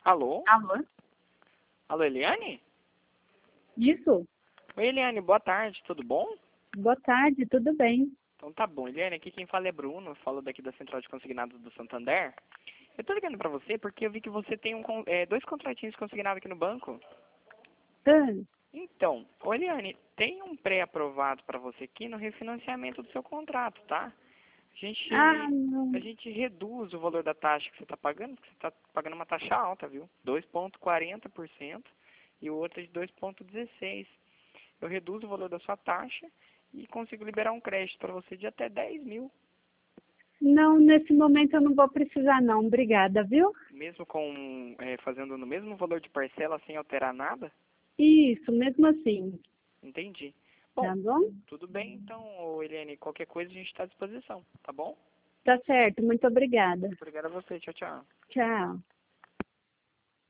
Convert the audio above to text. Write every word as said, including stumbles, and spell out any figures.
Alô? Alô? Alô, Eliane? Isso? Oi, Eliane, boa tarde, tudo bom? Boa tarde, tudo bem? Então tá bom, Eliane, aqui quem fala é Bruno, eu falo daqui da Central de Consignados do Santander. Eu tô ligando pra você porque eu vi que você tem um, con- é, dois contratinhos consignados aqui no banco. Ah, Então, ô Eliane, tem um pré-aprovado pra você aqui no refinanciamento do seu contrato, tá? A ah, gente, a não. gente reduz o valor da taxa que você está pagando, porque você está pagando uma taxa alta, viu? dois vírgula quarenta por cento e o outro é de dois vírgula dezesseis por cento. Eu reduzo o valor da sua taxa e consigo liberar um crédito para você de até dez mil, Não, nesse momento eu não vou precisar não, obrigada, viu? mesmo com é, fazendo no mesmo valor de parcela sem alterar nada. Isso, mesmo assim, Entendi. tá Bom, bom? tudo bem então, ô Eliane, qualquer coisa a gente está à disposição, tá bom? Tá certo, muito obrigada. Obrigado a você, tchau, tchau. Tchau.